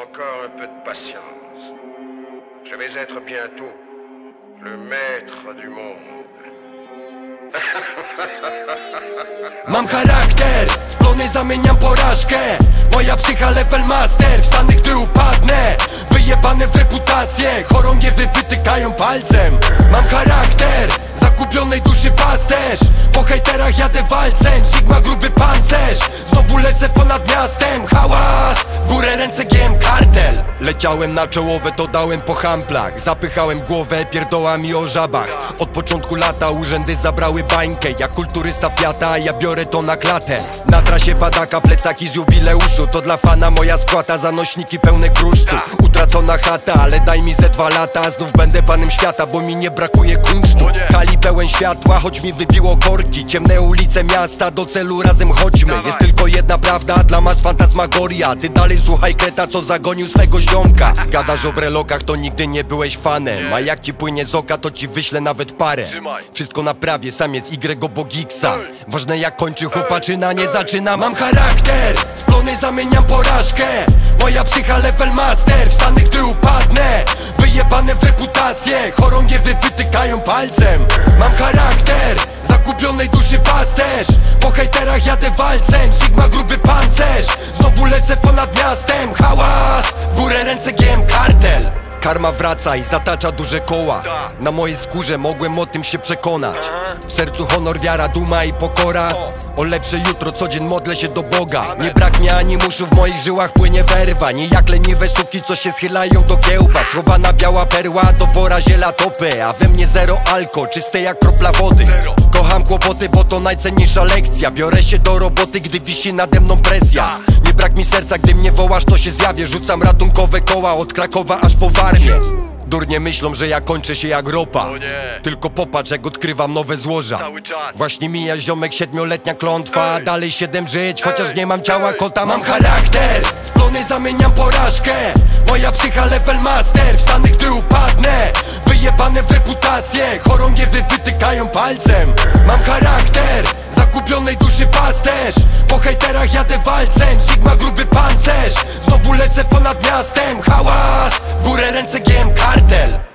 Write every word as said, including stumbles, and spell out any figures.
Encore un peu de patience. Je vais être bientôt le maître du monde. Mam charakter, w plony zamieniam porażkę. Moja psycha level master, wstanę gdy upadnę. Wyjebane w reputację, chorągiewy wytykają palcem. Mam charakter, zagubionej duszy pasterz. Po hejterach jadę walcem, Sigma gruby pancerz. Znowu lecę ponad miastem, hałas, w górę ręce G M kartel. Leciałem na czołowe, to dałem po hamplach. Zapychałem głowę pierdołami o żabach. Od początku lata urzędy zabrały bańkę. Ja kulturysta Fiata, ja biorę to na klatę. Na trasie padaka, plecaki z jubileuszu. To dla fana moja spłata, zanośniki pełne krusztu. Utracona chata, ale daj mi ze dwa lata. Znów będę panem świata, bo mi nie brakuje kunsztu. Kali pełen światła, choć mi wybiło korki. Ciemne ulice miasta, do celu razem chodźmy. Jest tylko jedna prawda, dla mas fantasmagoria. Ty dalej słuchaj kreta, co zagonił swego ziomka. Gadasz o brelokach, to nigdy nie byłeś fanem. A jak ci płynie z oka, to ci wyślę nawet parę. Wszystko naprawię, sam jest Y Bogiksa. Ważne jak kończy chłopaczyna, nie zaczyna. Mam charakter, w plony zamieniam porażkę. Moja psycha level master, wstanę gdy upadnę. Wyjebane w reputację, chorągiewy wytykają palcem. Mam charakter, zagubionej duszy pasterz. Po hejterach jadę walcem, Sigma gruby pancerz. Znowu lecę ponad miastem, hałas, w górę ręce G M kartel. Karma wraca i zatacza duże koła. Na mojej skórze mogłem o tym się przekonać. W sercu honor, wiara, duma i pokora. O lepsze jutro, co dzień modlę się do Boga. Nie brak mi ani muszu, w moich żyłach płynie werwa. Nie jak leniwe suki, co się schylają do kiełba. Schowana biała perła, do wora ziela topy. A we mnie zero alko, czyste jak kropla wody. Kocham kłopoty, bo to najcenniejsza lekcja. Biorę się do roboty, gdy wisi nade mną presja. Nie brak mi serca, gdy mnie wołasz, to się zjawię. Rzucam ratunkowe koła od Krakowa aż po Warmię. Durnie myślą, że ja kończę się jak ropa. Tylko popatrz, jak odkrywam nowe złoża. Właśnie mija ziomek, siedmioletnia klątwa. Dalej siedem żyć, chociaż nie mam ciała kota. Mam charakter, w plony zamieniam porażkę. Moja psycha level master, wstanę gdy upadnę. Wyjebane w reputację, chorągiewy wytykają palcem. Mam charakter, zagubionej duszy pasterz. Po hejterach jadę walcem, Sigma gruby pancerz. Znowu lecę ponad miastem, hałas, w górę ręce G M kartel.